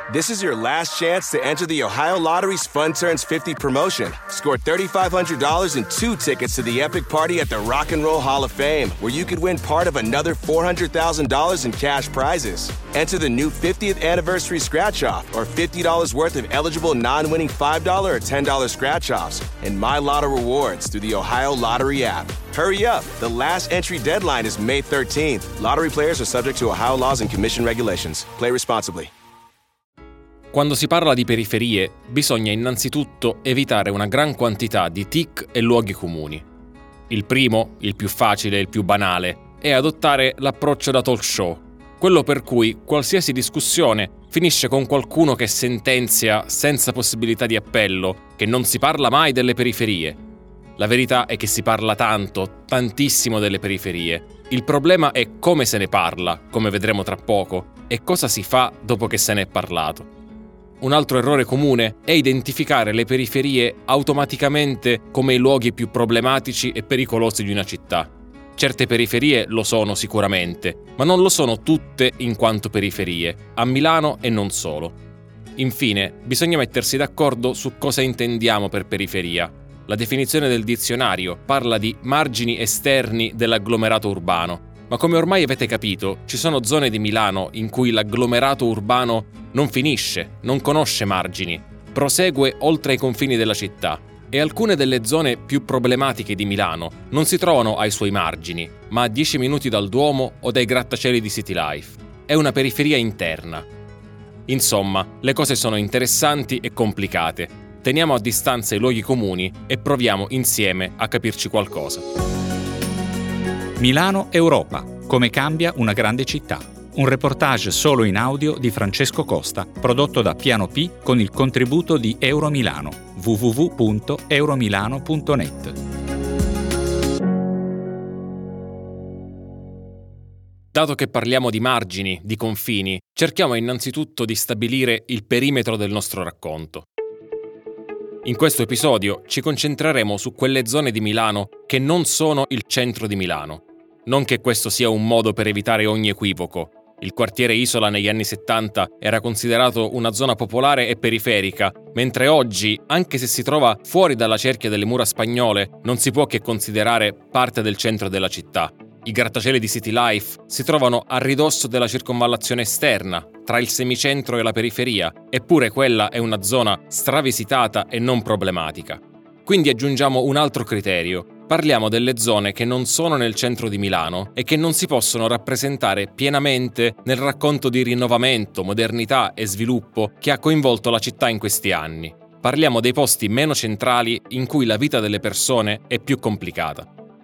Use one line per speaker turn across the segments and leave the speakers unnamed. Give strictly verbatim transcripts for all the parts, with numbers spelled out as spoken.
This is your last chance to enter the Ohio Lottery's Fun Turns fifty promotion. Score three thousand five hundred dollars and two tickets to the epic party at the Rock and Roll Hall of Fame, where you could win part of another four hundred thousand dollars in cash prizes. Enter the new fiftieth anniversary scratch-off or fifty dollars worth of eligible non-winning five dollars or ten dollars scratch-offs and My Lotto rewards through the Ohio Lottery app. Hurry up! The last entry deadline is May thirteenth. Lottery players are subject to Ohio laws and commission regulations. Play responsibly.
Quando si parla di periferie, bisogna innanzitutto evitare una gran quantità di tic e luoghi comuni. Il primo, il più facile e il più banale, è adottare l'approccio da talk show, quello per cui qualsiasi discussione finisce con qualcuno che sentenzia senza possibilità di appello che non si parla mai delle periferie. La verità è che si parla tanto, tantissimo delle periferie. Il problema è come se ne parla, come vedremo tra poco, e cosa si fa dopo che se ne è parlato. Un altro errore comune è identificare le periferie automaticamente come i luoghi più problematici e pericolosi di una città. Certe periferie lo sono sicuramente, ma non lo sono tutte in quanto periferie, a Milano e non solo. Infine, bisogna mettersi d'accordo su cosa intendiamo per periferia. La definizione del dizionario parla di margini esterni dell'agglomerato urbano, ma come ormai avete capito, ci sono zone di Milano in cui l'agglomerato urbano non finisce, non conosce margini, prosegue oltre i confini della città, e alcune delle zone più problematiche di Milano non si trovano ai suoi margini, ma a dieci minuti dal Duomo o dai grattacieli di City Life. È una periferia interna. Insomma, le cose sono interessanti e complicate. Teniamo a distanza i luoghi comuni e proviamo insieme a capirci qualcosa.
Milano Europa. Come cambia una grande città. Un reportage solo in audio di Francesco Costa, prodotto da Piano P con il contributo di Euromilano. w w w punto euromilano punto net.
Dato che parliamo di margini, di confini, cerchiamo innanzitutto di stabilire il perimetro del nostro racconto. In questo episodio ci concentreremo su quelle zone di Milano che non sono il centro di Milano. Non che questo sia un modo per evitare ogni equivoco. Il quartiere Isola negli anni settanta era considerato una zona popolare e periferica, mentre oggi, anche se si trova fuori dalla cerchia delle mura spagnole, non si può che considerare parte del centro della città. I grattacieli di City Life si trovano a ridosso della circonvallazione esterna, tra il semicentro e la periferia, eppure quella è una zona stravisitata e non problematica. Quindi aggiungiamo un altro criterio. Parliamo delle zone che non sono nel centro di Milano e che non si possono rappresentare pienamente nel racconto di rinnovamento, modernità e sviluppo che ha coinvolto la città in questi anni. Parliamo dei posti meno centrali in cui la vita delle persone è più complicata.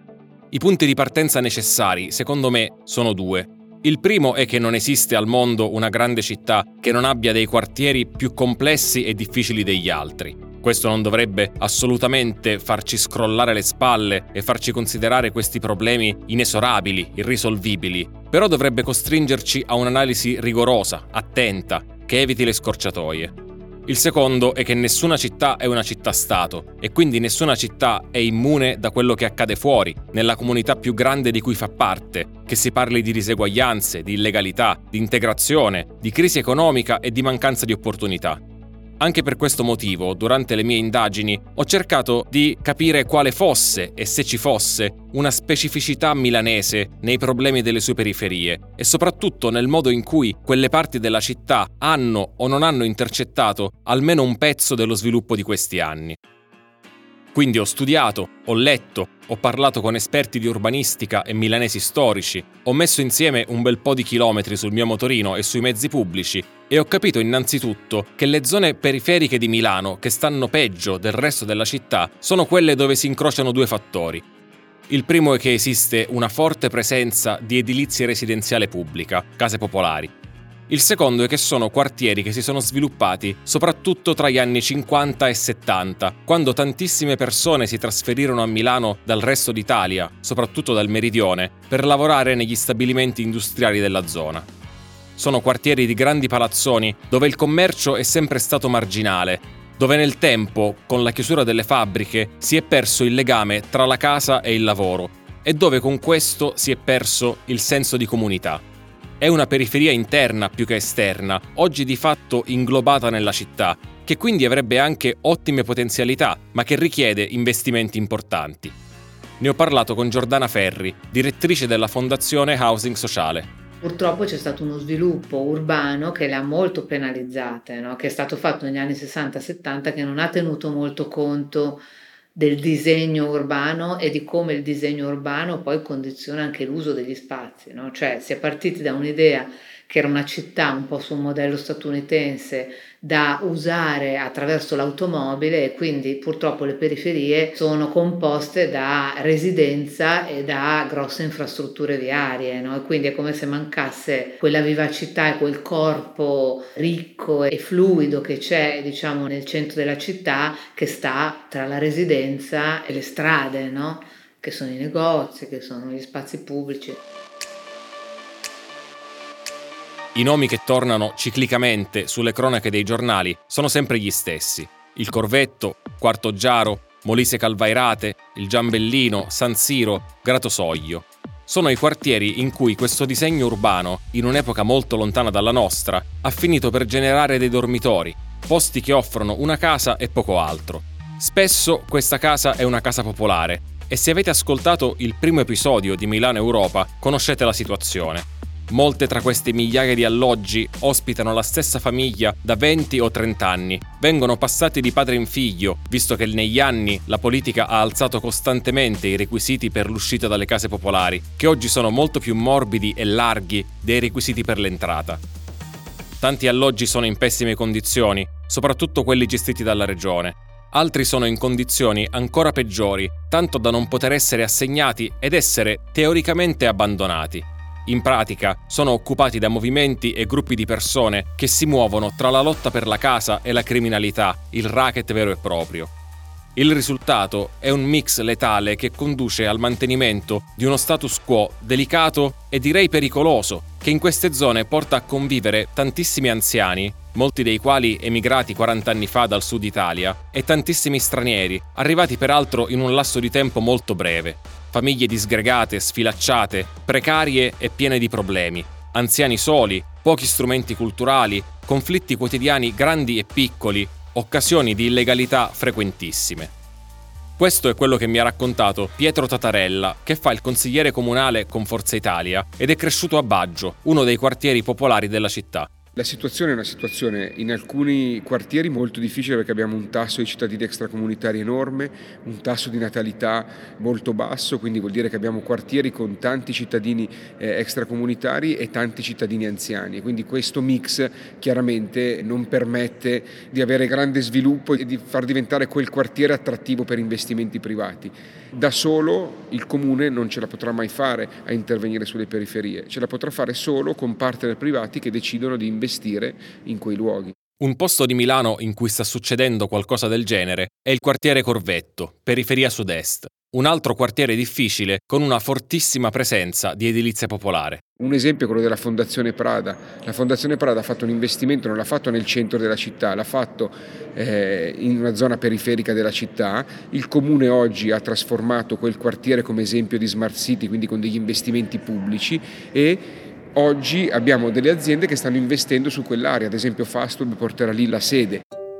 I punti di partenza necessari, secondo me, sono due. Il primo è che non esiste al mondo una grande città che non abbia dei quartieri più complessi e difficili degli altri. Questo non dovrebbe assolutamente farci scrollare le spalle e farci considerare questi problemi inesorabili, irrisolvibili, però dovrebbe costringerci a un'analisi rigorosa, attenta, che eviti le scorciatoie. Il secondo è che nessuna città è una città-stato e quindi nessuna città è immune da quello che accade fuori, nella comunità più grande di cui fa parte, che si parli di diseguaglianze, di illegalità, di integrazione, di crisi economica e di mancanza di opportunità. Anche per questo motivo, durante le mie indagini, ho cercato di capire quale fosse, e se ci fosse, una specificità milanese nei problemi delle sue periferie e soprattutto nel modo in cui quelle parti della città hanno o non hanno intercettato almeno un pezzo dello sviluppo di questi anni. Quindi ho studiato, ho letto, ho parlato con esperti di urbanistica e milanesi storici, ho messo insieme un bel po' di chilometri sul mio motorino e sui mezzi pubblici e ho capito innanzitutto che le zone periferiche di Milano che stanno peggio del resto della città sono quelle dove si incrociano due fattori. Il primo è che esiste una forte presenza di edilizia residenziale pubblica, case popolari. Il secondo è che sono quartieri che si sono sviluppati soprattutto tra gli anni cinquanta e settanta, quando tantissime persone si trasferirono a Milano dal resto d'Italia, soprattutto dal meridione, per lavorare negli stabilimenti industriali della zona. Sono quartieri di grandi palazzoni dove il commercio è sempre stato marginale, dove nel tempo, con la chiusura delle fabbriche, si è perso il legame tra la casa e il lavoro e dove con questo si è perso il senso di comunità. È una periferia interna più che esterna, oggi di fatto inglobata nella città, che quindi avrebbe anche ottime potenzialità, ma che richiede investimenti importanti. Ne ho parlato con Giordana Ferri, direttrice della Fondazione Housing Sociale.
Purtroppo c'è stato uno sviluppo urbano che le ha molto penalizzate, no? Che è stato fatto negli anni sessanta settanta, che non ha tenuto molto conto del disegno urbano e di come il disegno urbano poi condiziona anche l'uso degli spazi, no? Cioè si è partiti da un'idea che era una città un po' su un modello statunitense da usare attraverso l'automobile, e quindi purtroppo le periferie sono composte da residenza e da grosse infrastrutture viarie, no? E quindi è come se mancasse quella vivacità e quel corpo ricco e fluido che c'è, diciamo, nel centro della città, che sta tra la residenza e le strade, no? Che sono i negozi, che sono gli spazi pubblici.
I nomi che tornano ciclicamente sulle cronache dei giornali sono sempre gli stessi. Il Corvetto, Quarto Giaro, Molise Calvairate, il Giambellino, San Siro, Gratosoglio. Sono i quartieri in cui questo disegno urbano, in un'epoca molto lontana dalla nostra, ha finito per generare dei dormitori, posti che offrono una casa e poco altro. Spesso questa casa è una casa popolare, e se avete ascoltato il primo episodio di Milano Europa conoscete la situazione. Molte tra queste migliaia di alloggi ospitano la stessa famiglia da venti o trenta anni, vengono passati di padre in figlio, visto che negli anni la politica ha alzato costantemente i requisiti per l'uscita dalle case popolari, che oggi sono molto più morbidi e larghi dei requisiti per l'entrata. Tanti alloggi sono in pessime condizioni, soprattutto quelli gestiti dalla regione. Altri sono in condizioni ancora peggiori, tanto da non poter essere assegnati ed essere teoricamente abbandonati. In pratica sono occupati da movimenti e gruppi di persone che si muovono tra la lotta per la casa e la criminalità, il racket vero e proprio. Il risultato è un mix letale che conduce al mantenimento di uno status quo delicato e direi pericoloso, che in queste zone porta a convivere tantissimi anziani, molti dei quali emigrati quaranta anni fa dal sud Italia, e tantissimi stranieri, arrivati peraltro in un lasso di tempo molto breve. Famiglie disgregate, sfilacciate, precarie e piene di problemi, anziani soli, pochi strumenti culturali, conflitti quotidiani grandi e piccoli, occasioni di illegalità frequentissime. Questo è quello che mi ha raccontato Pietro Tatarella, che fa il consigliere comunale con Forza Italia ed è cresciuto a Baggio, uno dei quartieri popolari della città.
La situazione è una situazione in alcuni quartieri molto difficile, perché abbiamo un tasso di cittadini extracomunitari enorme, un tasso di natalità molto basso, quindi vuol dire che abbiamo quartieri con tanti cittadini eh, extracomunitari e tanti cittadini anziani, quindi questo mix chiaramente non permette di avere grande sviluppo e di far diventare quel quartiere attrattivo per investimenti privati. Da solo il comune non ce la potrà mai fare a intervenire sulle periferie, ce la potrà fare solo con partner privati che decidono di investire in quei luoghi.
Un posto di Milano in cui sta succedendo qualcosa del genere è il quartiere Corvetto, periferia sud-est. Un altro quartiere difficile con una fortissima presenza di edilizia popolare.
Un esempio è quello della Fondazione Prada. La Fondazione Prada ha fatto un investimento, non l'ha fatto nel centro della città, l'ha fatto eh, in una zona periferica della città. Il comune oggi ha trasformato quel quartiere come esempio di smart city, quindi con degli investimenti pubblici, e oggi abbiamo delle aziende che stanno investendo su quell'area, ad esempio Fastweb porterà lì la sede.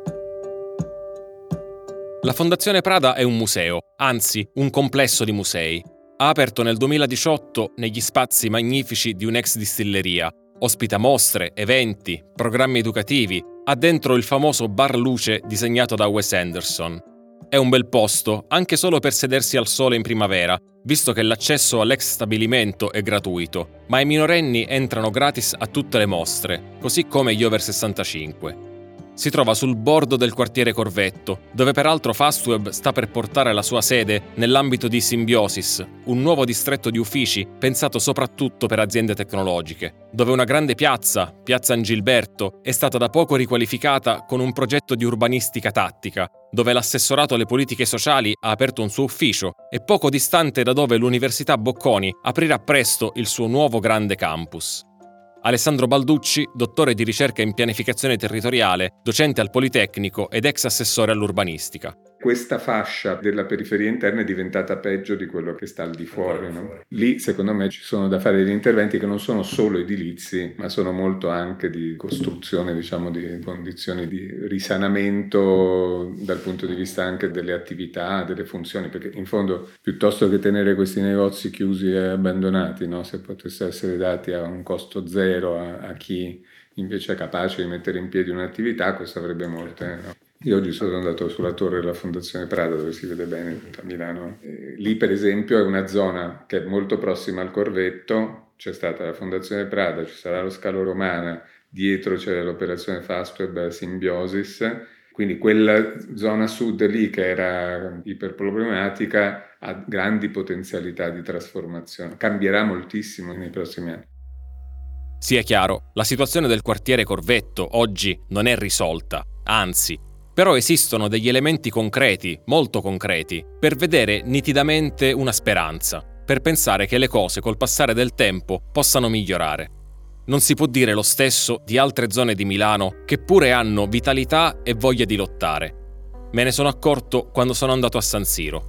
La Fondazione Prada è un museo, anzi un complesso di musei. Ha aperto nel duemiladiciotto negli spazi magnifici di un'ex distilleria. Ospita mostre, eventi, programmi educativi. Ha dentro il famoso bar luce disegnato da Wes Anderson. È un bel posto, anche solo per sedersi al sole in primavera, visto che l'accesso all'ex stabilimento è gratuito, ma i minorenni entrano gratis a tutte le mostre, così come gli over sessantacinque. Si trova sul bordo del quartiere Corvetto, dove peraltro Fastweb sta per portare la sua sede nell'ambito di Symbiosis, un nuovo distretto di uffici pensato soprattutto per aziende tecnologiche, dove una grande piazza, Piazza Angilberto, è stata da poco riqualificata con un progetto di urbanistica tattica, dove l'assessorato alle politiche sociali ha aperto un suo ufficio e poco distante da dove l'Università Bocconi aprirà presto il suo nuovo grande campus. Alessandro Balducci, dottore di ricerca in pianificazione territoriale, docente al Politecnico ed ex assessore all'urbanistica.
questa fascia della periferia interna è diventata peggio di quello che sta al di fuori, no? Lì secondo me ci sono da fare degli interventi che non sono solo edilizi, ma sono molto anche di costruzione, diciamo, di condizioni di risanamento dal punto di vista anche delle attività, delle funzioni, perché in fondo piuttosto che tenere questi negozi chiusi e abbandonati, no? Se potessero essere dati a un costo zero a, a chi invece è capace di mettere in piedi un'attività, questo avrebbe molte, no? Io oggi sono andato sulla torre della Fondazione Prada, dove si vede bene a Milano. E lì per esempio è una zona che è molto prossima al Corvetto, c'è stata la Fondazione Prada, ci sarà lo Scalo Romana, dietro c'è l'operazione Fastweb Symbiosis, quindi quella zona sud lì che era iperproblematica ha grandi potenzialità di trasformazione, cambierà moltissimo nei prossimi anni.
Sia chiaro, la situazione del quartiere Corvetto oggi non è risolta, anzi. Però esistono degli elementi concreti, molto concreti, per vedere nitidamente una speranza, per pensare che le cose col passare del tempo possano migliorare. Non si può dire lo stesso di altre zone di Milano che pure hanno vitalità e voglia di lottare. Me ne sono accorto quando sono andato a San Siro.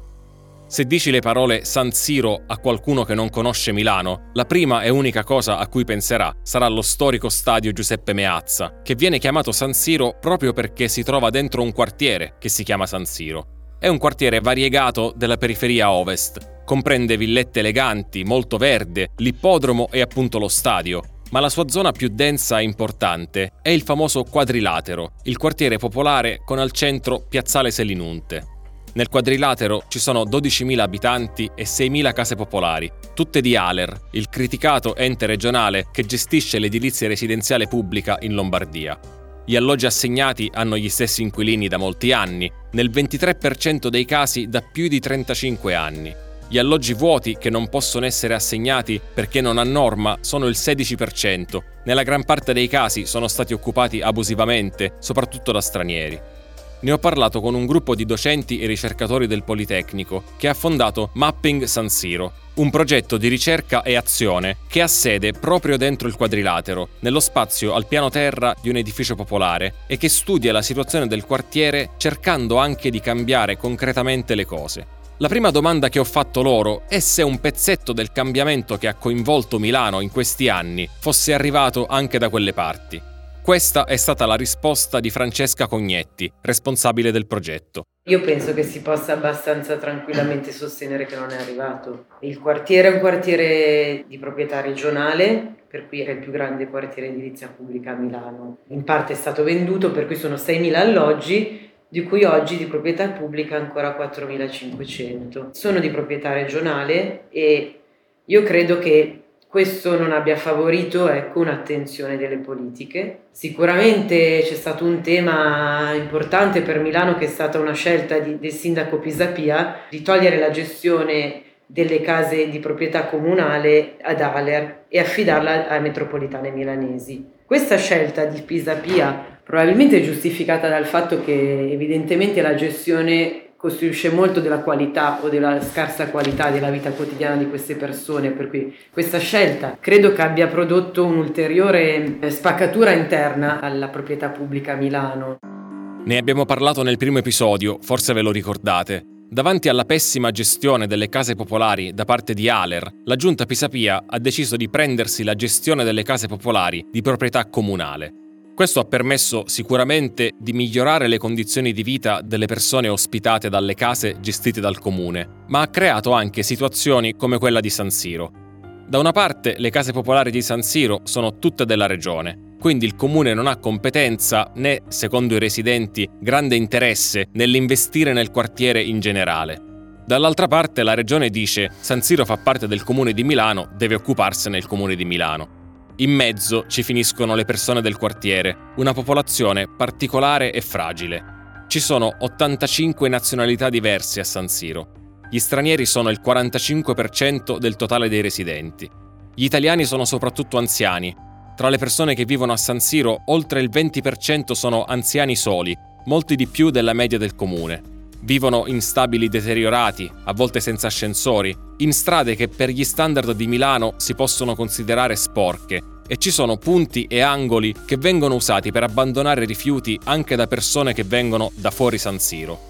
Se dici le parole San Siro a qualcuno che non conosce Milano, la prima e unica cosa a cui penserà sarà lo storico stadio Giuseppe Meazza, che viene chiamato San Siro proprio perché si trova dentro un quartiere che si chiama San Siro. È un quartiere variegato della periferia ovest, comprende villette eleganti, molto verde, l'ippodromo e appunto lo stadio, ma la sua zona più densa e importante è il famoso Quadrilatero, il quartiere popolare con al centro Piazzale Selinunte. Nel Quadrilatero ci sono dodicimila abitanti e seimila case popolari, tutte di Aler, il criticato ente regionale che gestisce l'edilizia residenziale pubblica in Lombardia. Gli alloggi assegnati hanno gli stessi inquilini da molti anni, nel ventitré per cento dei casi da più di trentacinque anni. Gli alloggi vuoti che non possono essere assegnati perché non a norma sono il sedici per cento. Nella gran parte dei casi sono stati occupati abusivamente, soprattutto da stranieri. Ne ho parlato con un gruppo di docenti e ricercatori del Politecnico che ha fondato Mapping San Siro, un progetto di ricerca e azione che ha sede proprio dentro il Quadrilatero, nello spazio al piano terra di un edificio popolare e che studia la situazione del quartiere cercando anche di cambiare concretamente le cose. La prima domanda che ho fatto loro è se un pezzetto del cambiamento che ha coinvolto Milano in questi anni fosse arrivato anche da quelle parti. Questa è stata la risposta di Francesca Cognetti, responsabile del progetto.
Io penso che si possa abbastanza tranquillamente sostenere che non è arrivato. Il quartiere è un quartiere di proprietà regionale, per cui è il più grande quartiere edilizia pubblica a Milano. In parte è stato venduto, per cui sono seimila alloggi, di cui oggi di proprietà pubblica ancora quattromilacinquecento. Sono di proprietà regionale e io credo che questo non abbia favorito, ecco, un'attenzione delle politiche. Sicuramente c'è stato un tema importante per Milano che è stata una scelta di, del sindaco Pisapia di togliere la gestione delle case di proprietà comunale ad Aler e affidarla a metropolitane milanesi. Questa scelta di Pisapia probabilmente è giustificata dal fatto che evidentemente la gestione costruisce molto della qualità o della scarsa qualità della vita quotidiana di queste persone, per cui questa scelta credo che abbia prodotto un'ulteriore spaccatura interna alla proprietà pubblica a Milano.
Ne abbiamo parlato nel primo episodio, forse ve lo ricordate. Davanti alla pessima gestione delle case popolari da parte di Aler, la giunta Pisapia ha deciso di prendersi la gestione delle case popolari di proprietà comunale. Questo ha permesso sicuramente di migliorare le condizioni di vita delle persone ospitate dalle case gestite dal comune, ma ha creato anche situazioni come quella di San Siro. Da una parte le case popolari di San Siro sono tutte della regione, quindi il comune non ha competenza né, secondo i residenti, grande interesse nell'investire nel quartiere in generale. Dall'altra parte la regione dice San Siro fa parte del comune di Milano, deve occuparsene il comune di Milano. In mezzo ci finiscono le persone del quartiere, una popolazione particolare e fragile. Ci sono ottantacinque nazionalità diverse a San Siro. Gli stranieri sono il quarantacinque per cento del totale dei residenti. Gli italiani sono soprattutto anziani. Tra le persone che vivono a San Siro, oltre il venti per cento sono anziani soli, molti di più della media del comune. Vivono in stabili deteriorati, a volte senza ascensori, in strade che per gli standard di Milano si possono considerare sporche, e ci sono punti e angoli che vengono usati per abbandonare rifiuti anche da persone che vengono da fuori San Siro.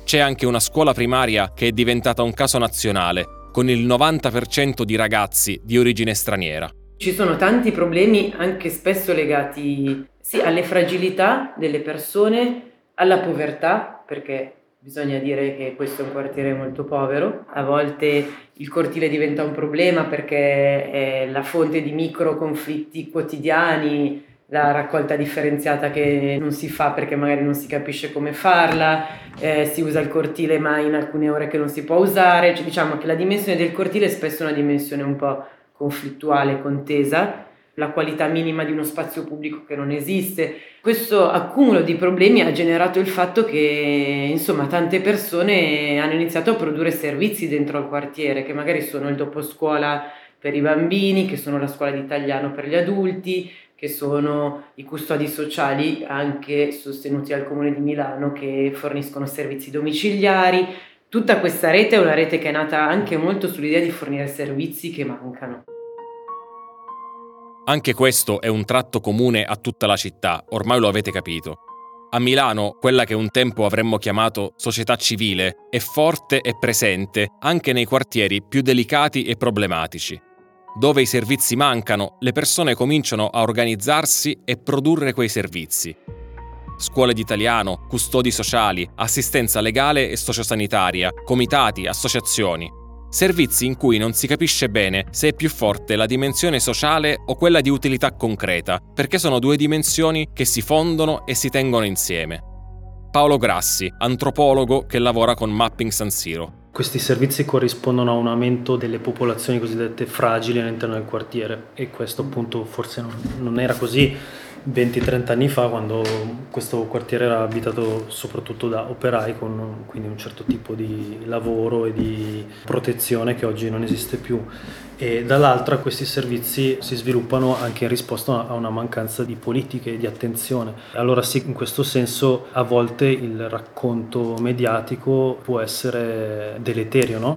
C'è anche una scuola primaria che è diventata un caso nazionale, con il novanta per cento di ragazzi di origine straniera.
Ci sono tanti problemi anche spesso legati sì, alle fragilità delle persone, alla povertà, perché bisogna dire che questo è un quartiere molto povero. A volte il cortile diventa un problema perché è la fonte di micro conflitti quotidiani, la raccolta differenziata che non si fa perché magari non si capisce come farla, eh, si usa il cortile ma in alcune ore che non si può usare. Cioè, diciamo che la dimensione del cortile è spesso una dimensione un po' conflittuale, contesa, la qualità minima di uno spazio pubblico che non esiste. Questo accumulo di problemi ha generato il fatto che insomma tante persone hanno iniziato a produrre servizi dentro al quartiere, che magari sono il doposcuola per i bambini, che sono la scuola di italiano per gli adulti, che sono i custodi sociali anche sostenuti dal Comune di Milano, che forniscono servizi domiciliari. Tutta questa rete è una rete che è nata anche molto sull'idea di fornire servizi che mancano.
Anche questo è un tratto comune a tutta la città, ormai lo avete capito. A Milano, quella che un tempo avremmo chiamato società civile, è forte e presente anche nei quartieri più delicati e problematici. Dove i servizi mancano, le persone cominciano a organizzarsi e produrre quei servizi. Scuole di italiano, custodi sociali, assistenza legale e sociosanitaria, comitati, associazioni. Servizi in cui non si capisce bene se è più forte la dimensione sociale o quella di utilità concreta, perché sono due dimensioni che si fondono e si tengono insieme. Paolo Grassi, antropologo che lavora con Mapping San Siro.
Questi servizi corrispondono a un aumento delle popolazioni cosiddette fragili all'interno del quartiere, e questo appunto forse non, non era così venti trenta anni fa, quando questo quartiere era abitato soprattutto da operai con quindi un certo tipo di lavoro e di protezione che oggi non esiste più. E dall'altra questi servizi si sviluppano anche in risposta a una mancanza di politiche e di attenzione. Allora sì, in questo senso a volte il racconto mediatico può essere deleterio, no?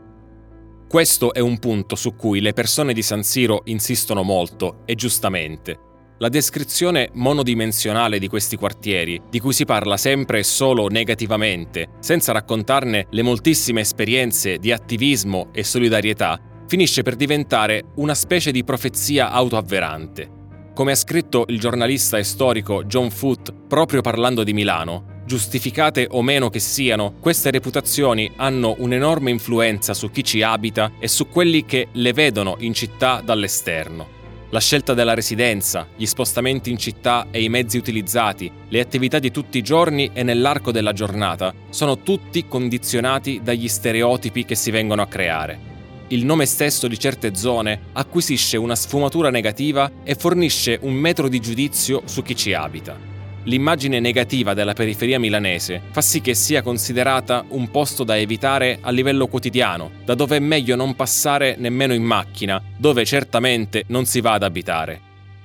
Questo è un punto su cui le persone di San Siro insistono molto, e giustamente. La descrizione monodimensionale di questi quartieri, di cui si parla sempre e solo negativamente, senza raccontarne le moltissime esperienze di attivismo e solidarietà, finisce per diventare una specie di profezia autoavverante. Come ha scritto il giornalista e storico John Foote proprio parlando di Milano, giustificate o meno che siano, queste reputazioni hanno un'enorme influenza su chi ci abita e su quelli che le vedono in città dall'esterno. La scelta della residenza, gli spostamenti in città e i mezzi utilizzati, le attività di tutti i giorni e nell'arco della giornata sono tutti condizionati dagli stereotipi che si vengono a creare. Il nome stesso di certe zone acquisisce una sfumatura negativa e fornisce un metro di giudizio su chi ci abita. L'immagine negativa della periferia milanese fa sì che sia considerata un posto da evitare a livello quotidiano, da dove è meglio non passare nemmeno in macchina, dove certamente non si va ad abitare.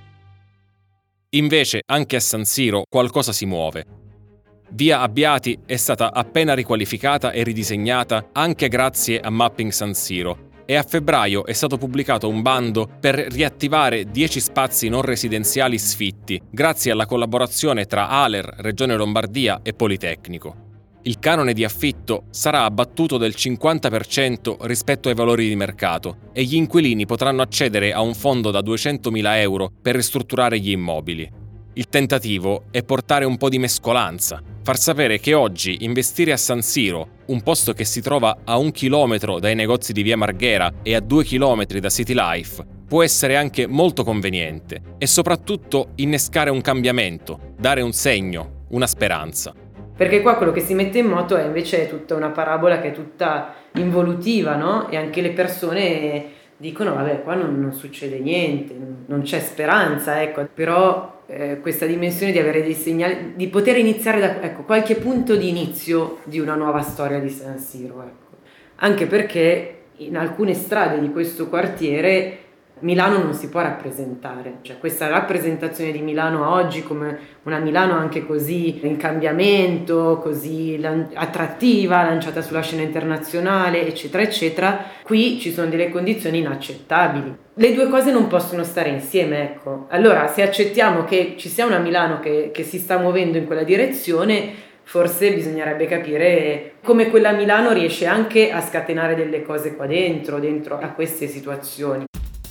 Invece, anche a San Siro qualcosa si muove. Via Abbiati è stata appena riqualificata e ridisegnata anche grazie a Mapping San Siro, e a febbraio è stato pubblicato un bando per riattivare dieci spazi non residenziali sfitti, grazie alla collaborazione tra A L E R, Regione Lombardia e Politecnico. Il canone di affitto sarà abbattuto del cinquanta per cento rispetto ai valori di mercato e gli inquilini potranno accedere a un fondo da duecentomila euro per ristrutturare gli immobili. Il tentativo è portare un po' di mescolanza, far sapere che oggi investire a San Siro, un posto che si trova a un chilometro dai negozi di Via Marghera e a due chilometri da City Life, può essere anche molto conveniente e soprattutto innescare un cambiamento, dare un segno, una speranza.
Perché qua quello che si mette in moto è invece tutta una parabola che è tutta involutiva, no? E anche le persone dicono, vabbè, qua non, non succede niente, non c'è speranza, ecco. Però eh, questa dimensione di avere dei segnali, di poter iniziare da ecco, qualche punto di inizio di una nuova storia di San Siro, ecco. Anche perché in alcune strade di questo quartiere Milano non si può rappresentare, cioè questa rappresentazione di Milano oggi come una Milano anche così in cambiamento, così lan- attrattiva, lanciata sulla scena internazionale, eccetera, eccetera, qui ci sono delle condizioni inaccettabili. Le due cose non possono stare insieme, ecco. Allora, se accettiamo che ci sia una Milano che, che si sta muovendo in quella direzione, Forse bisognerebbe capire come quella Milano riesce anche a scatenare delle cose qua dentro, dentro a queste situazioni.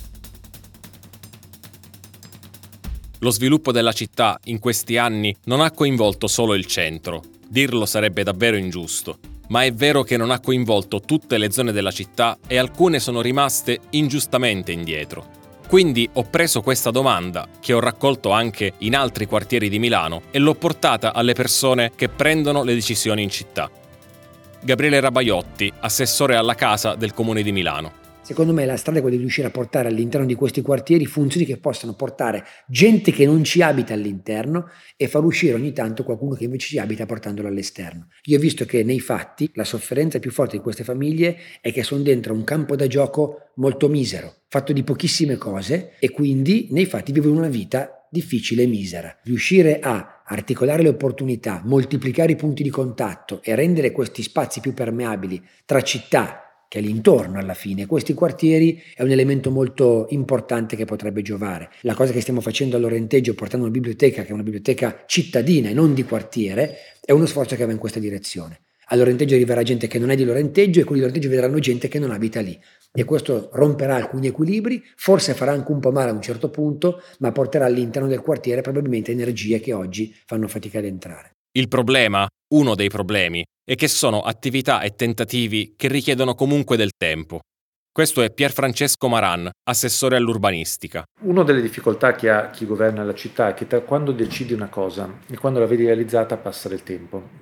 Lo sviluppo della città in questi anni non ha coinvolto solo il centro. Dirlo sarebbe davvero ingiusto. Ma è vero che non ha coinvolto tutte le zone della città e alcune sono rimaste ingiustamente indietro. Quindi ho preso questa domanda, che ho raccolto anche in altri quartieri di Milano, e l'ho portata alle persone che prendono le decisioni in città. Gabriele Rabaiotti, assessore alla casa del Comune di Milano.
Secondo me la strada è quella di riuscire a portare all'interno di questi quartieri funzioni che possano portare gente che non ci abita all'interno e far uscire ogni tanto qualcuno che invece ci abita portandolo all'esterno. Io ho visto che nei fatti la sofferenza più forte di queste famiglie è che sono dentro un campo da gioco molto misero, fatto di pochissime cose, e quindi nei fatti vivono una vita difficile e misera. Riuscire a articolare le opportunità, moltiplicare i punti di contatto e rendere questi spazi più permeabili tra città che è l'intorno alla fine, questi quartieri, è un elemento molto importante che potrebbe giovare. La cosa che stiamo facendo a Lorenteggio, portando una biblioteca che è una biblioteca cittadina e non di quartiere, è uno sforzo che va in questa direzione. A Lorenteggio arriverà gente che non è di Lorenteggio e quelli di Lorenteggio vedranno gente che non abita lì. E questo romperà alcuni equilibri, forse farà anche un po' male a un certo punto, ma porterà all'interno del quartiere probabilmente energie che oggi fanno fatica ad entrare.
Il problema, uno dei problemi, è che sono attività e tentativi che richiedono comunque del tempo. Questo è Pierfrancesco Maran, assessore all'urbanistica.
Una delle difficoltà che ha chi governa la città è che tra quando decidi una cosa e quando la vedi realizzata passa del tempo.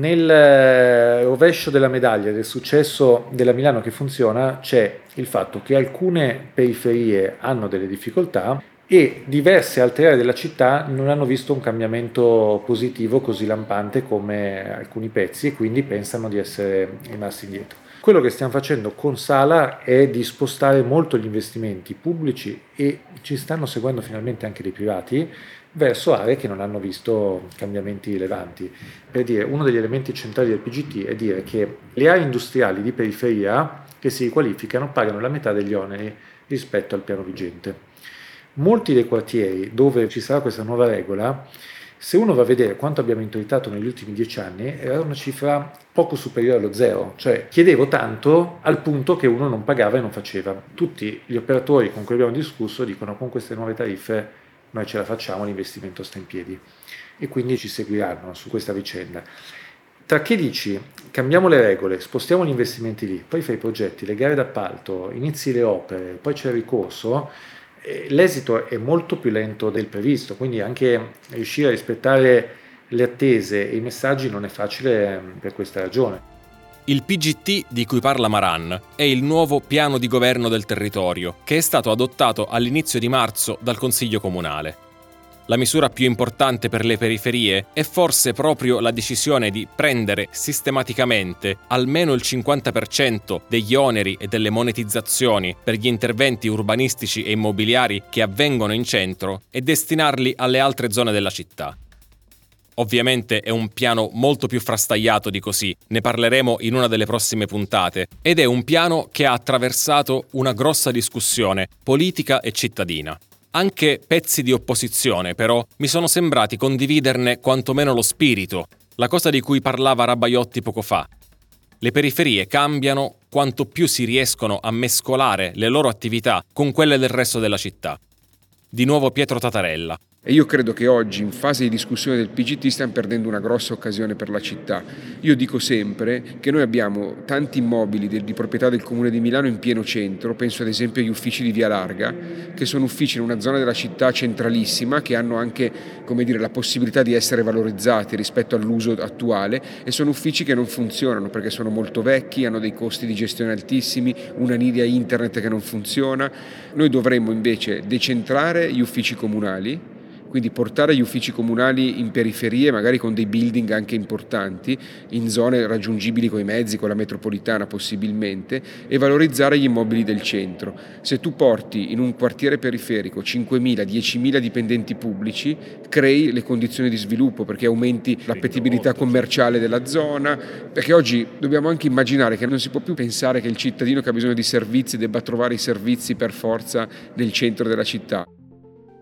Nel rovescio della medaglia del successo della Milano che funziona c'è il fatto che alcune periferie hanno delle difficoltà e diverse altre aree della città non hanno visto un cambiamento positivo così lampante come alcuni pezzi e quindi pensano di essere rimasti indietro. Quello che stiamo facendo con Sala è di spostare molto gli investimenti pubblici, e ci stanno seguendo finalmente anche dei privati, verso aree che non hanno visto cambiamenti rilevanti. Per dire, uno degli elementi centrali del P G T è dire che le aree industriali di periferia che si riqualificano pagano la metà degli oneri rispetto al piano vigente. Molti dei quartieri dove ci sarà questa nuova regola, se uno va a vedere quanto abbiamo introitato negli ultimi dieci anni, era una cifra poco superiore allo zero, cioè chiedevo tanto al punto che uno non pagava e non faceva. Tutti gli operatori con cui abbiamo discusso dicono: con queste nuove tariffe noi ce la facciamo, l'investimento sta in piedi, e quindi ci seguiranno su questa vicenda. Tra che dici cambiamo le regole, spostiamo gli investimenti lì, poi fai i progetti, le gare d'appalto, inizi le opere, poi c'è il ricorso, l'esito è molto più lento del previsto, quindi anche riuscire a rispettare le attese e i messaggi non è facile per questa ragione.
Il P G T di cui parla Maran è il nuovo piano di governo del territorio, che è stato adottato all'inizio di marzo dal Consiglio Comunale. La misura più importante per le periferie è forse proprio la decisione di prendere sistematicamente almeno il cinquanta per cento degli oneri e delle monetizzazioni per gli interventi urbanistici e immobiliari che avvengono in centro e destinarli alle altre zone della città. Ovviamente è un piano molto più frastagliato di così, ne parleremo in una delle prossime puntate, ed è un piano che ha attraversato una grossa discussione politica e cittadina. Anche pezzi di opposizione, però, mi sono sembrati condividerne quantomeno lo spirito, la cosa di cui parlava Rabaiotti poco fa. Le periferie cambiano quanto più si riescono a mescolare le loro attività con quelle del resto della città. Di nuovo Pietro Tatarella.
E io credo che oggi, in fase di discussione del P G T, stiamo perdendo una grossa occasione per la città. Io dico sempre che noi abbiamo tanti immobili di, di proprietà del Comune di Milano in pieno centro, penso ad esempio agli uffici di Via Larga, che sono uffici in una zona della città centralissima, che hanno anche, come dire, la possibilità di essere valorizzati rispetto all'uso attuale, e sono uffici che non funzionano perché sono molto vecchi, hanno dei costi di gestione altissimi, una linea internet che non funziona. Noi dovremmo invece decentrare gli uffici comunali, quindi portare gli uffici comunali in periferie, magari con dei building anche importanti, in zone raggiungibili coi mezzi, con la metropolitana possibilmente, e valorizzare gli immobili del centro. Se tu porti in un quartiere periferico cinquemila diecimila dipendenti pubblici, crei le condizioni di sviluppo, perché aumenti l'appetibilità commerciale della zona, perché oggi dobbiamo anche immaginare che non si può più pensare che il cittadino che ha bisogno di servizi debba trovare i servizi per forza nel centro della città.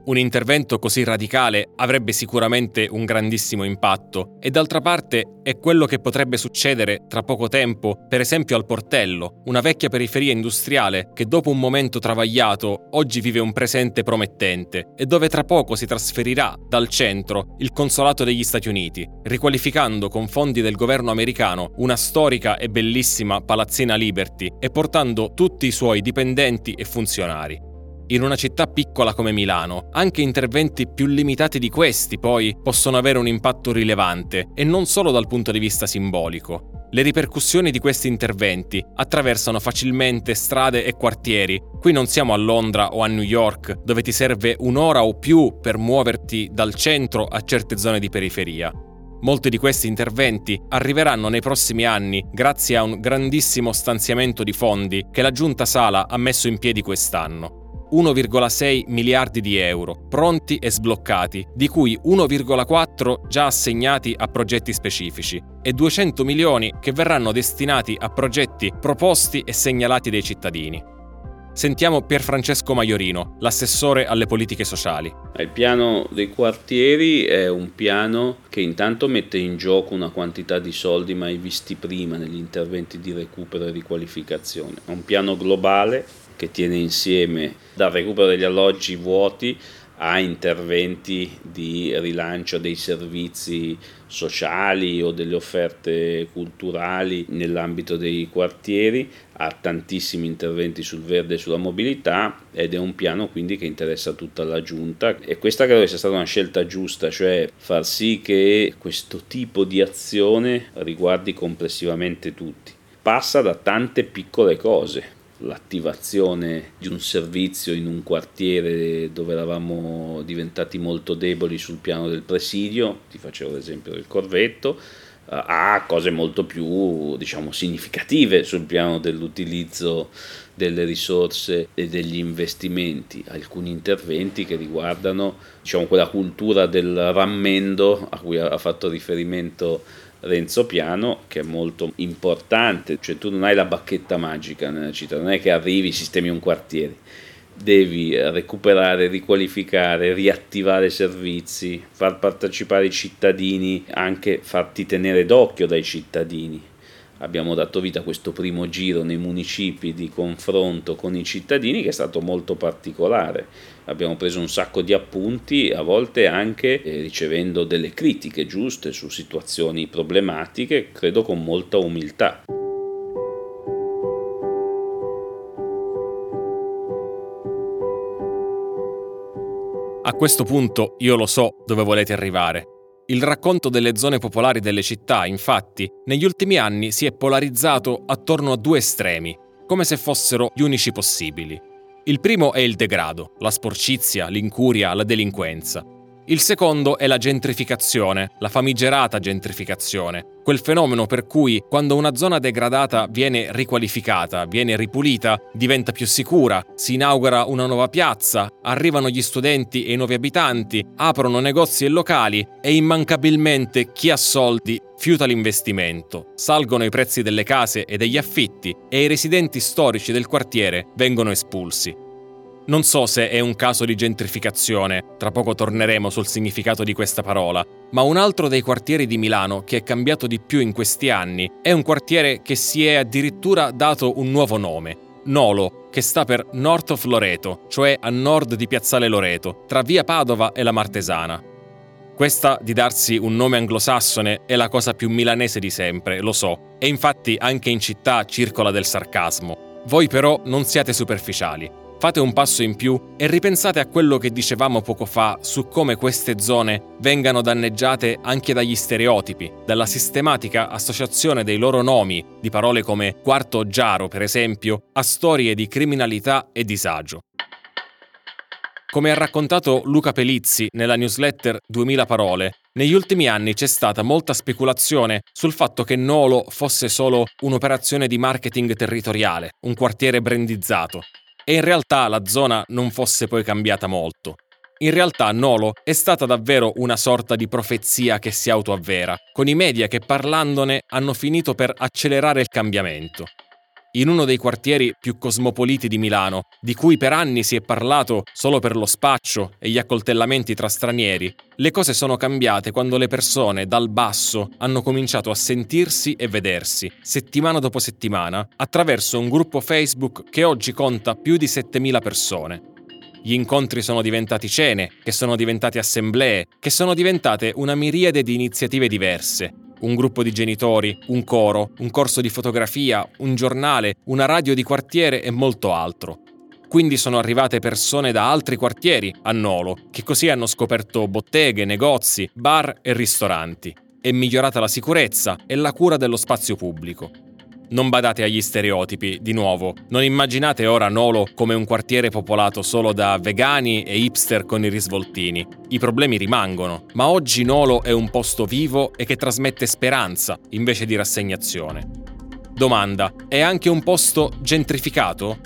Un intervento così radicale avrebbe sicuramente un grandissimo impatto e d'altra parte è quello che potrebbe succedere tra poco tempo, per esempio al Portello, una vecchia periferia industriale che dopo un momento travagliato oggi vive un presente promettente e dove tra poco si trasferirà dal centro il consolato degli Stati Uniti, riqualificando con fondi del governo americano una storica e bellissima palazzina Liberty e portando tutti i suoi dipendenti e funzionari. In una città piccola come Milano, anche interventi più limitati di questi, poi, possono avere un impatto rilevante, e non solo dal punto di vista simbolico. Le ripercussioni di questi interventi attraversano facilmente strade e quartieri. Qui non siamo a Londra o a New York, dove ti serve un'ora o più per muoverti dal centro a certe zone di periferia. Molti di questi interventi arriveranno nei prossimi anni grazie a un grandissimo stanziamento di fondi che la Giunta Sala ha messo in piedi quest'anno. uno virgola sei miliardi di euro, pronti e sbloccati, di cui uno virgola quattro già assegnati a progetti specifici e duecento milioni che verranno destinati a progetti proposti e segnalati dai cittadini. Sentiamo Pierfrancesco Maiorino, l'assessore alle politiche sociali.
Il piano dei quartieri è un piano che intanto mette in gioco una quantità di soldi mai visti prima negli interventi di recupero e riqualificazione. È un piano globale che tiene insieme dal recupero degli alloggi vuoti a interventi di rilancio dei servizi sociali o delle offerte culturali nell'ambito dei quartieri, a tantissimi interventi sul verde e sulla mobilità, ed è un piano quindi che interessa tutta la Giunta, e questa credo che sia stata una scelta giusta, cioè far sì che questo tipo di azione riguardi complessivamente tutti. Passa da tante piccole cose. L'attivazione di un servizio in un quartiere dove eravamo diventati molto deboli sul piano del presidio, ti facevo l'esempio del Corvetto, a cose molto più, diciamo, significative sul piano dell'utilizzo delle risorse e degli investimenti, alcuni interventi che riguardano, diciamo, quella cultura del rammendo a cui ha fatto riferimento Renzo Piano, che è molto importante. Cioè, tu non hai la bacchetta magica nella città, non è che arrivi, sistemi un quartiere, devi recuperare, riqualificare, riattivare servizi, far partecipare i cittadini, anche farti tenere d'occhio dai cittadini. Abbiamo dato vita a questo primo giro nei municipi di confronto con i cittadini, che è stato molto particolare. Abbiamo preso un sacco di appunti, a volte anche eh, ricevendo delle critiche giuste su situazioni problematiche, credo con molta umiltà.
A questo punto io lo so dove volete arrivare. Il racconto delle zone popolari delle città, infatti, negli ultimi anni si è polarizzato attorno a due estremi, come se fossero gli unici possibili. Il primo è il degrado, la sporcizia, l'incuria, la delinquenza. Il secondo è la gentrificazione, la famigerata gentrificazione, quel fenomeno per cui quando una zona degradata viene riqualificata, viene ripulita, diventa più sicura, si inaugura una nuova piazza, arrivano gli studenti e i nuovi abitanti, aprono negozi e locali e immancabilmente chi ha soldi fiuta l'investimento, salgono i prezzi delle case e degli affitti e i residenti storici del quartiere vengono espulsi. Non so se è un caso di gentrificazione, tra poco torneremo sul significato di questa parola, ma un altro dei quartieri di Milano che è cambiato di più in questi anni è un quartiere che si è addirittura dato un nuovo nome, Nolo, che sta per North of Loreto, cioè a nord di Piazzale Loreto, tra via Padova e la Martesana. Questa di darsi un nome anglosassone è la cosa più milanese di sempre, lo so, e infatti anche in città circola del sarcasmo. Voi però non siate superficiali. Fate un passo in più e ripensate a quello che dicevamo poco fa su come queste zone vengano danneggiate anche dagli stereotipi, dalla sistematica associazione dei loro nomi, di parole come Quarto Giaro, per esempio, a storie di criminalità e disagio. Come ha raccontato Luca Pelizzi nella newsletter duemila parole, negli ultimi anni c'è stata molta speculazione sul fatto che Nolo fosse solo un'operazione di marketing territoriale, un quartiere brandizzato. E in realtà la zona non fosse poi cambiata molto. In realtà Nolo è stata davvero una sorta di profezia che si autoavvera, con i media che parlandone hanno finito per accelerare il cambiamento. in uno dei quartieri più cosmopoliti di Milano, di cui per anni si è parlato solo per lo spaccio e gli accoltellamenti tra stranieri, le cose sono cambiate quando le persone dal basso hanno cominciato a sentirsi e vedersi, settimana dopo settimana, attraverso un gruppo Facebook che oggi conta più di settemila persone. Gli incontri sono diventati cene, che sono diventate assemblee, che sono diventate una miriade di iniziative diverse. Un gruppo di genitori, un coro, un corso di fotografia, un giornale, una radio di quartiere e molto altro. Quindi sono arrivate persone da altri quartieri a Nolo, che così hanno scoperto botteghe, negozi, bar e ristoranti. È migliorata la sicurezza e la cura dello spazio pubblico. Non badate agli stereotipi, di nuovo. Non immaginate ora Nolo come un quartiere popolato solo da vegani e hipster con i risvoltini. I problemi rimangono, ma oggi Nolo è un posto vivo e che trasmette speranza invece di rassegnazione. Domanda: è anche un posto gentrificato?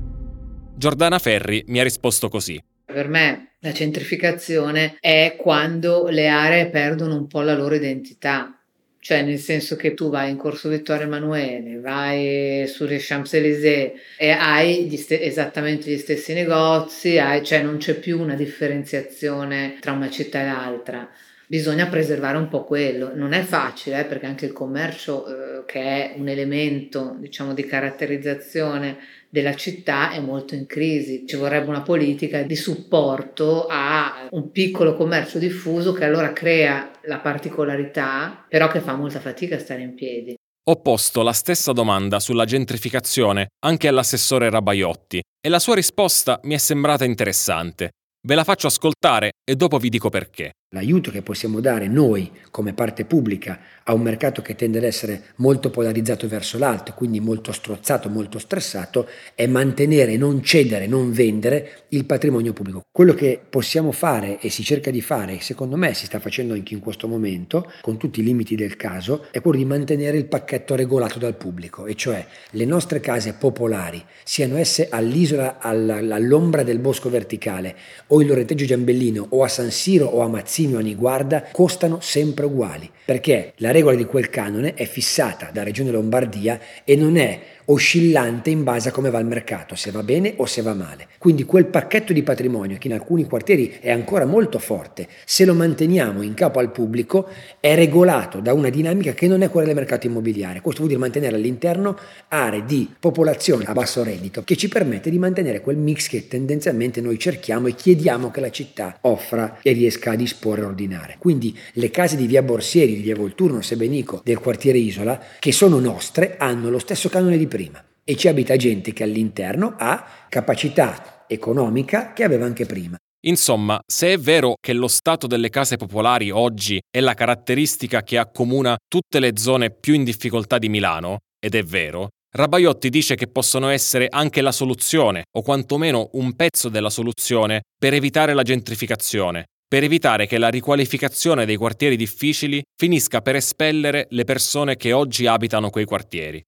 Giordana Ferri mi ha risposto così.
Per me la gentrificazione è quando le aree perdono un po' la loro identità. Cioè, nel senso che tu vai in Corso Vittorio Emanuele, vai sulle Champs-Élysées e hai gli st- esattamente gli stessi negozi, hai, cioè non c'è più una differenziazione tra una città e l'altra. Bisogna preservare un po' quello. Non è facile, eh, perché anche il commercio, eh, che è un elemento, diciamo, di caratterizzazione della città, è molto in crisi. Ci vorrebbe una politica di supporto a un piccolo commercio diffuso che allora crea la particolarità, però che fa molta fatica a stare in piedi.
Ho posto la stessa domanda sulla gentrificazione anche all'assessore Rabaiotti e la sua risposta mi è sembrata interessante. Ve la faccio ascoltare e dopo vi dico perché.
L'aiuto che possiamo dare noi come parte pubblica a un mercato che tende ad essere molto polarizzato verso l'alto, quindi molto strozzato, molto stressato, è mantenere, non cedere, non vendere il patrimonio pubblico. Quello che possiamo fare e si cerca di fare, secondo me si sta facendo anche in questo momento, con tutti i limiti del caso, è quello di mantenere il pacchetto regolato dal pubblico, e cioè le nostre case popolari, siano esse all'isola, all'ombra del bosco verticale, o in Lorenteggio Giambellino, o a San Siro, o a Mazzini, o a Niguarda, costano sempre uguali, perché la regola di quel canone è fissata da Regione Lombardia e non è oscillante in base a come va il mercato, se va bene o se va male. Quindi quel pacchetto di patrimonio, che in alcuni quartieri è ancora molto forte, se lo manteniamo in capo al pubblico, è regolato da una dinamica che non è quella del mercato immobiliare. Questo vuol dire mantenere all'interno aree di popolazione a basso reddito, che ci permette di mantenere quel mix che tendenzialmente noi cerchiamo e chiediamo che la città offra e riesca a disporre e ordinare. Quindi le case di via Borsieri, di via Volturno, Sebenico, del quartiere Isola, che sono nostre, hanno lo stesso canone di prima e ci abita gente che all'interno ha capacità economica che aveva anche prima.
Insomma, se è vero che lo stato delle case popolari oggi è la caratteristica che accomuna tutte le zone più in difficoltà di Milano, ed è vero, Rabaiotti dice che possono essere anche la soluzione, o quantomeno un pezzo della soluzione, per evitare la gentrificazione, per evitare che la riqualificazione dei quartieri difficili finisca per espellere le persone che oggi abitano quei quartieri.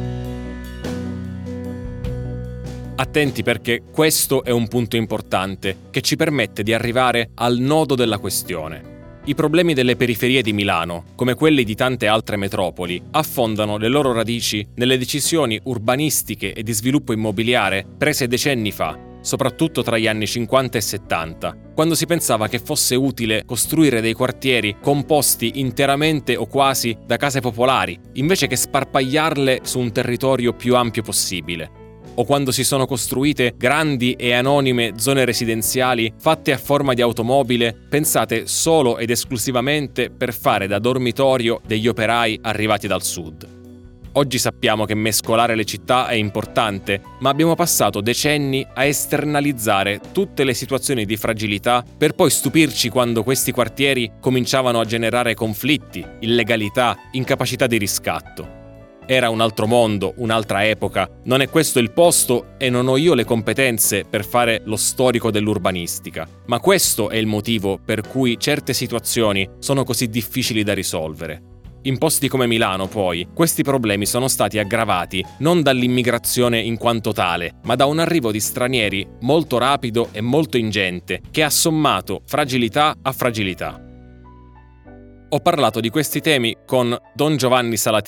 Attenti, perché questo è un punto importante che ci permette di arrivare al nodo della questione. I problemi delle periferie di Milano, come quelli di tante altre metropoli, affondano le loro radici nelle decisioni urbanistiche e di sviluppo immobiliare prese decenni fa, soprattutto tra gli anni cinquanta e settanta, quando si pensava che fosse utile costruire dei quartieri composti interamente o quasi da case popolari, invece che sparpagliarle su un territorio più ampio possibile. O quando si sono costruite grandi e anonime zone residenziali fatte a forma di automobile, pensate solo ed esclusivamente per fare da dormitorio degli operai arrivati dal sud. Oggi sappiamo che mescolare le città è importante, ma abbiamo passato decenni a esternalizzare tutte le situazioni di fragilità per poi stupirci quando questi quartieri cominciavano a generare conflitti, illegalità, incapacità di riscatto. Era un altro mondo, un'altra epoca, non è questo il posto e non ho io le competenze per fare lo storico dell'urbanistica, ma questo è il motivo per cui certe situazioni sono così difficili da risolvere. In posti come Milano, poi, questi problemi sono stati aggravati non dall'immigrazione in quanto tale, ma da un arrivo di stranieri molto rapido e molto ingente, che ha sommato fragilità a fragilità. Ho parlato di questi temi con Don Giovanni Salatino,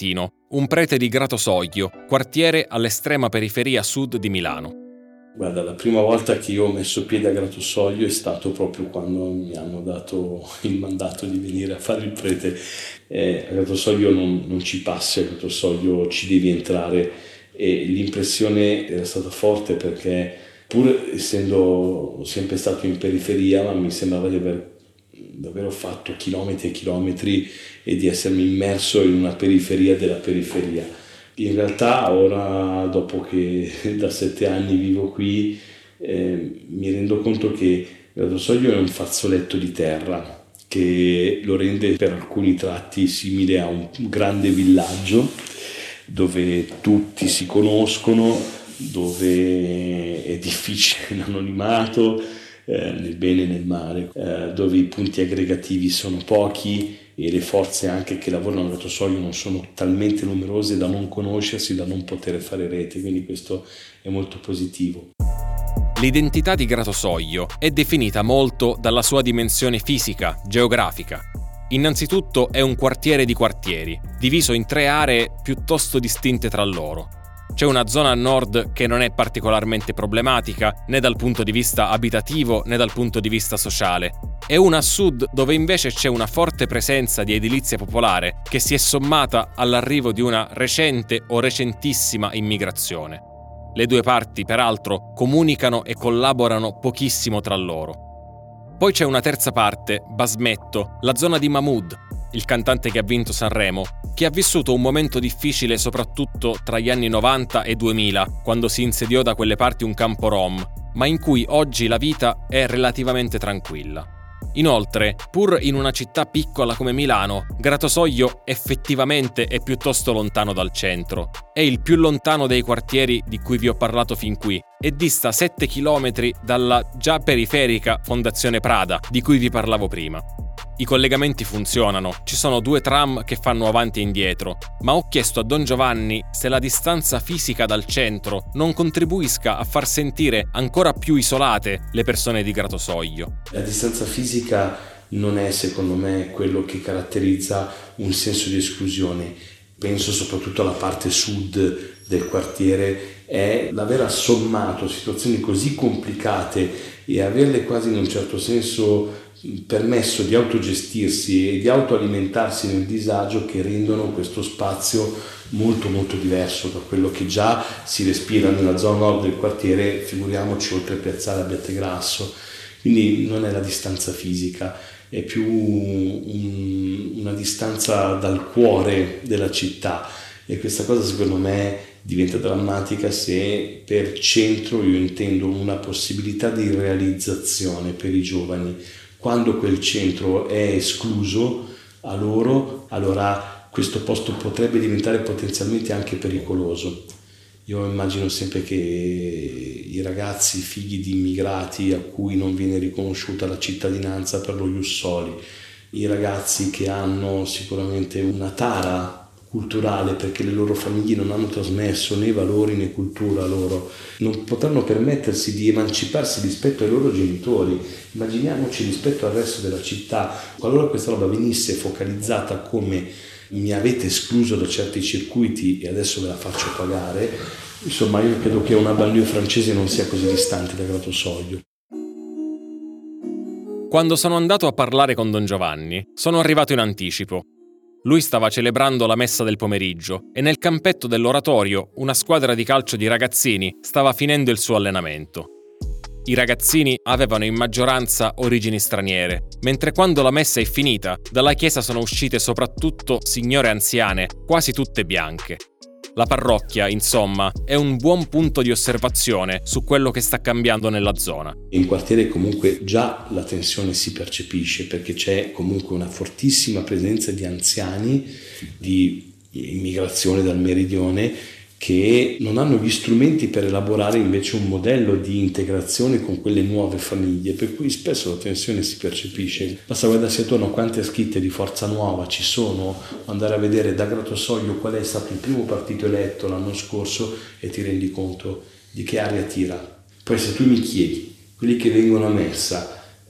un prete di Gratosoglio, quartiere all'estrema periferia sud di Milano.
Guarda, la prima volta che io ho messo piede a Gratosoglio è stato proprio quando mi hanno dato il mandato di venire a fare il prete. Eh, a Gratosoglio non, non ci passi, a Gratosoglio ci devi entrare, e l'impressione era stata forte perché pur essendo sempre stato in periferia, ma mi sembrava di aver davvero fatto chilometri e chilometri e di essermi immerso in una periferia della periferia. In realtà ora, dopo che da sette anni vivo qui, eh, mi rendo conto che Gratosoglio è un fazzoletto di terra che lo rende per alcuni tratti simile a un grande villaggio dove tutti si conoscono, dove è difficile l'anonimato, eh, nel bene e nel male, eh, dove i punti aggregativi sono pochi e le forze anche che lavorano a Gratosoglio non sono talmente numerose da non conoscersi, da non poter fare rete, quindi questo è molto positivo.
L'identità di Gratosoglio è definita molto dalla sua dimensione fisica, geografica. Innanzitutto è un quartiere di quartieri, diviso in tre aree piuttosto distinte tra loro. C'è una zona a nord che non è particolarmente problematica né dal punto di vista abitativo né dal punto di vista sociale, e una a sud dove invece c'è una forte presenza di edilizia popolare che si è sommata all'arrivo di una recente o recentissima immigrazione. Le due parti, peraltro, comunicano e collaborano pochissimo tra loro. Poi c'è una terza parte, Basmetto, la zona di Mahmood, il cantante che ha vinto Sanremo, che ha vissuto un momento difficile soprattutto tra gli anni novanta e duemila, quando si insediò da quelle parti un campo rom, ma in cui oggi la vita è relativamente tranquilla. Inoltre, pur in una città piccola come Milano, Gratosoglio effettivamente è piuttosto lontano dal centro. È il più lontano dei quartieri di cui vi ho parlato fin qui e dista sette chilometri dalla già periferica Fondazione Prada, di cui vi parlavo prima. I collegamenti funzionano, ci sono due tram che fanno avanti e indietro, ma ho chiesto a Don Giovanni se la distanza fisica dal centro non contribuisca a far sentire ancora più isolate le persone di Gratosoglio.
La distanza fisica non è, secondo me, quello che caratterizza un senso di esclusione. Penso soprattutto alla parte sud del quartiere, è l'aver assommato situazioni così complicate e averle quasi in un certo senso permesso di autogestirsi e di autoalimentarsi nel disagio, che rendono questo spazio molto molto diverso da quello che già si respira nella zona nord del quartiere, figuriamoci oltre Piazzale Abbiategrasso. Quindi non è la distanza fisica, è più un, una distanza dal cuore della città, e questa cosa secondo me diventa drammatica se per centro io intendo una possibilità di realizzazione per i giovani. Quando quel centro è escluso a loro, allora questo posto potrebbe diventare potenzialmente anche pericoloso. Io immagino sempre che i ragazzi figli di immigrati a cui non viene riconosciuta la cittadinanza per lo ius soli, i ragazzi che hanno sicuramente una tara culturale perché le loro famiglie non hanno trasmesso né valori né cultura loro, non potranno permettersi di emanciparsi rispetto ai loro genitori. Immaginiamoci rispetto al resto della città, qualora questa roba venisse focalizzata come mi avete escluso da certi circuiti e adesso ve la faccio pagare, insomma io credo che una banlieue francese non sia così distante da Gratosoglio.
Quando sono andato a parlare con Don Giovanni, sono arrivato in anticipo. Lui stava celebrando la messa del pomeriggio e nel campetto dell'oratorio una squadra di calcio di ragazzini stava finendo il suo allenamento. I ragazzini avevano in maggioranza origini straniere, mentre quando la messa è finita, dalla chiesa sono uscite soprattutto signore anziane, quasi tutte bianche. La parrocchia, insomma, è un buon punto di osservazione su quello che sta cambiando nella zona.
In quartiere comunque già la tensione si percepisce perché c'è comunque una fortissima presenza di anziani, di immigrazione dal meridione, che non hanno gli strumenti per elaborare invece un modello di integrazione con quelle nuove famiglie, per cui spesso la tensione si percepisce. Basta guardarsi attorno a quante scritte di Forza Nuova ci sono, andare a vedere da Gratosoglio qual è stato il primo partito eletto l'anno scorso e ti rendi conto di che aria tira. Poi se tu mi chiedi, quelli che vengono a messa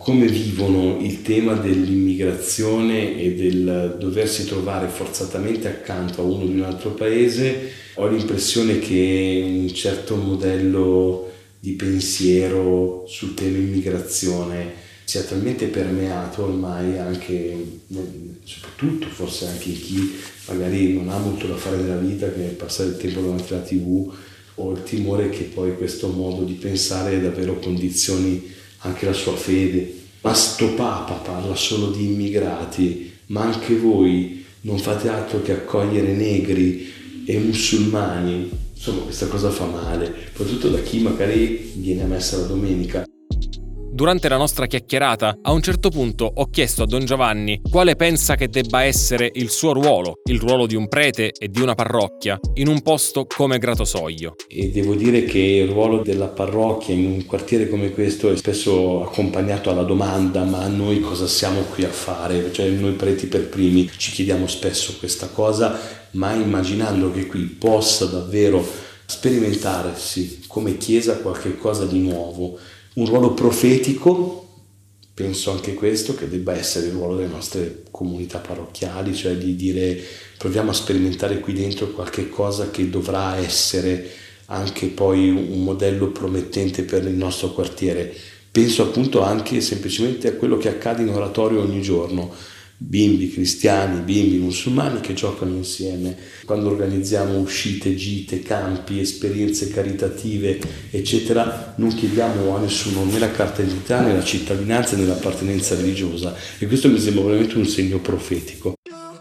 come vivono il tema dell'immigrazione e del doversi trovare forzatamente accanto a uno di un altro paese, ho l'impressione che un certo modello di pensiero sul tema immigrazione sia talmente permeato ormai anche, soprattutto forse anche in chi magari non ha molto da fare nella vita, che passare il tempo davanti alla tivù, ho il timore che poi questo modo di pensare davvero condizioni anche la sua fede. Ma sto Papa parla solo di immigrati, ma anche voi non fate altro che accogliere negri e musulmani. Insomma, questa cosa fa male, soprattutto da chi magari viene a messa la domenica.
Durante la nostra chiacchierata, a un certo punto ho chiesto a Don Giovanni quale pensa che debba essere il suo ruolo, il ruolo di un prete e di una parrocchia, in un posto come Gratosoglio.
E devo dire che il ruolo della parrocchia in un quartiere come questo è spesso accompagnato alla domanda: ma noi cosa siamo qui a fare? Cioè noi preti per primi ci chiediamo spesso questa cosa, ma immaginando che qui possa davvero sperimentarsi come Chiesa qualche cosa di nuovo. Un ruolo profetico, penso anche questo, che debba essere il ruolo delle nostre comunità parrocchiali, cioè di dire proviamo a sperimentare qui dentro qualche cosa che dovrà essere anche poi un modello promettente per il nostro quartiere. Penso appunto anche semplicemente a quello che accade in oratorio ogni giorno. Bimbi cristiani, bimbi musulmani che giocano insieme. Quando organizziamo uscite, gite, campi, esperienze caritative, eccetera, non chiediamo a nessuno né la carta d'identità, né la cittadinanza, né l'appartenenza religiosa. E questo mi sembra veramente un segno profetico.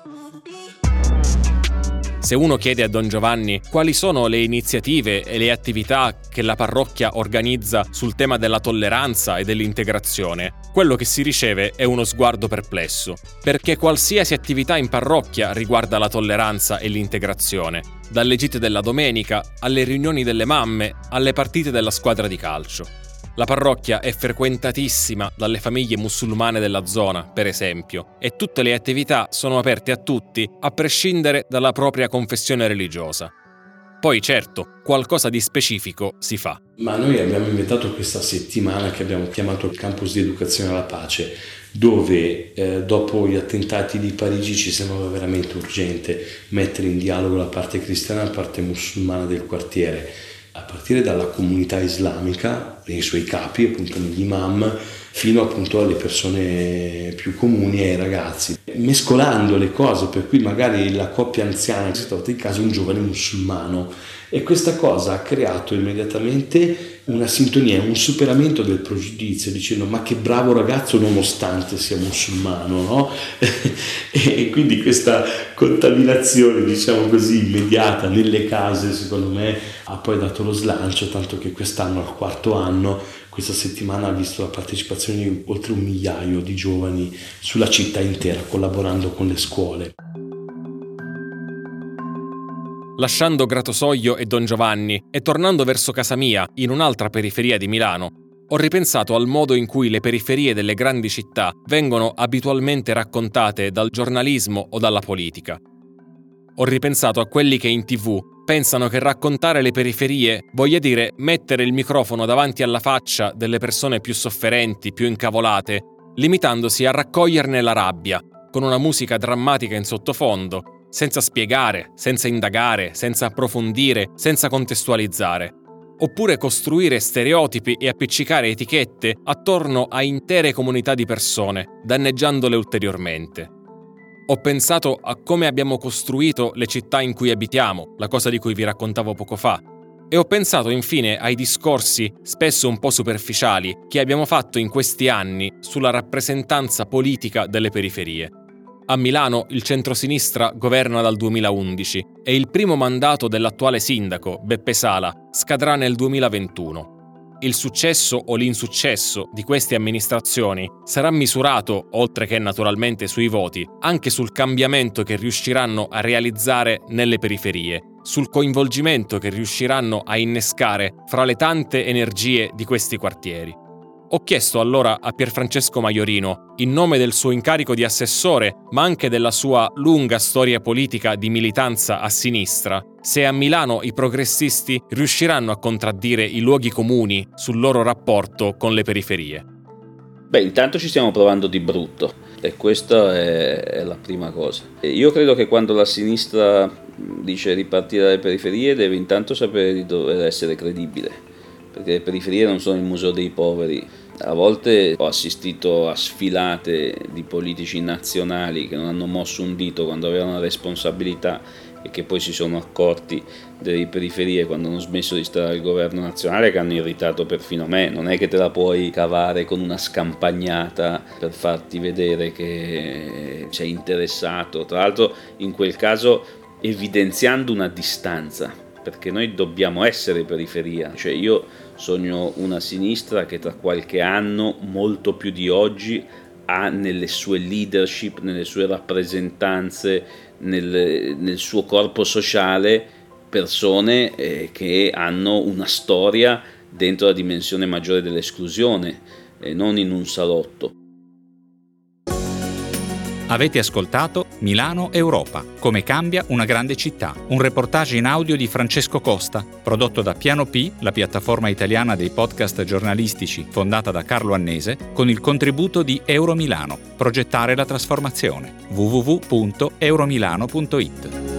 Se uno chiede a Don Giovanni quali sono le iniziative e le attività che la parrocchia organizza sul tema della tolleranza e dell'integrazione, quello che si riceve è uno sguardo perplesso, perché qualsiasi attività in parrocchia riguarda la tolleranza e l'integrazione, dalle gite della domenica alle riunioni delle mamme alle partite della squadra di calcio. La parrocchia è frequentatissima dalle famiglie musulmane della zona, per esempio, e tutte le attività sono aperte a tutti, a prescindere dalla propria confessione religiosa. Poi, certo, qualcosa di specifico si fa.
Ma noi abbiamo inventato questa settimana che abbiamo chiamato il Campus di Educazione alla Pace, dove eh, dopo gli attentati di Parigi ci sembrava veramente urgente mettere in dialogo la parte cristiana e la parte musulmana del quartiere, a partire dalla comunità islamica, nei suoi capi, appunto negli imam, fino appunto alle persone più comuni e ai ragazzi, mescolando le cose, per cui magari la coppia anziana si è trovata in casa un giovane musulmano, e questa cosa ha creato immediatamente una sintonia, un superamento del pregiudizio, dicendo ma che bravo ragazzo nonostante sia musulmano, no? E quindi questa contaminazione, diciamo così, immediata nelle case, secondo me ha poi dato lo slancio, tanto che quest'anno, al quarto anno, questa settimana ha visto la partecipazione di oltre un migliaio di giovani sulla città intera, collaborando con le scuole.
Lasciando Gratosoglio e Don Giovanni e tornando verso casa mia, in un'altra periferia di Milano, ho ripensato al modo in cui le periferie delle grandi città vengono abitualmente raccontate dal giornalismo o dalla politica. Ho ripensato a quelli che in tivù pensano che raccontare le periferie voglia dire mettere il microfono davanti alla faccia delle persone più sofferenti, più incavolate, limitandosi a raccoglierne la rabbia, con una musica drammatica in sottofondo, senza spiegare, senza indagare, senza approfondire, senza contestualizzare. Oppure costruire stereotipi e appiccicare etichette attorno a intere comunità di persone, danneggiandole ulteriormente. Ho pensato a come abbiamo costruito le città in cui abitiamo, la cosa di cui vi raccontavo poco fa, e ho pensato infine ai discorsi, spesso un po' superficiali, che abbiamo fatto in questi anni sulla rappresentanza politica delle periferie. A Milano il centrosinistra governa dal duemilaundici e il primo mandato dell'attuale sindaco, Beppe Sala, scadrà nel duemilaventuno. Il successo o l'insuccesso di queste amministrazioni sarà misurato, oltre che naturalmente sui voti, anche sul cambiamento che riusciranno a realizzare nelle periferie, sul coinvolgimento che riusciranno a innescare fra le tante energie di questi quartieri. Ho chiesto allora a Pierfrancesco Maiorino, in nome del suo incarico di assessore, ma anche della sua lunga storia politica di militanza a sinistra, se a Milano i progressisti riusciranno a contraddire i luoghi comuni sul loro rapporto con le periferie.
Beh, intanto ci stiamo provando di brutto e questa è, è la prima cosa. E io credo che quando la sinistra dice ripartire dalle periferie deve intanto sapere di dover essere credibile, perché le periferie non sono il museo dei poveri. A volte ho assistito a sfilate di politici nazionali che non hanno mosso un dito quando avevano la responsabilità e che poi si sono accorti delle periferie quando hanno smesso di stare al governo nazionale, che hanno irritato perfino me. Non è che te la puoi cavare con una scampagnata per farti vedere che sei interessato, tra l'altro in quel caso evidenziando una distanza, perché noi dobbiamo essere periferia. Cioè io sogno una sinistra che tra qualche anno, molto più di oggi, ha nelle sue leadership, nelle sue rappresentanze, nel, nel suo corpo sociale persone eh, che hanno una storia dentro la dimensione maggiore dell'esclusione, eh, non in un salotto.
Avete ascoltato Milano Europa, come cambia una grande città, un reportage in audio di Francesco Costa, prodotto da Piano P, la piattaforma italiana dei podcast giornalistici fondata da Carlo Annese, con il contributo di Euromilano, progettare la trasformazione, w w w punto euromilano punto it.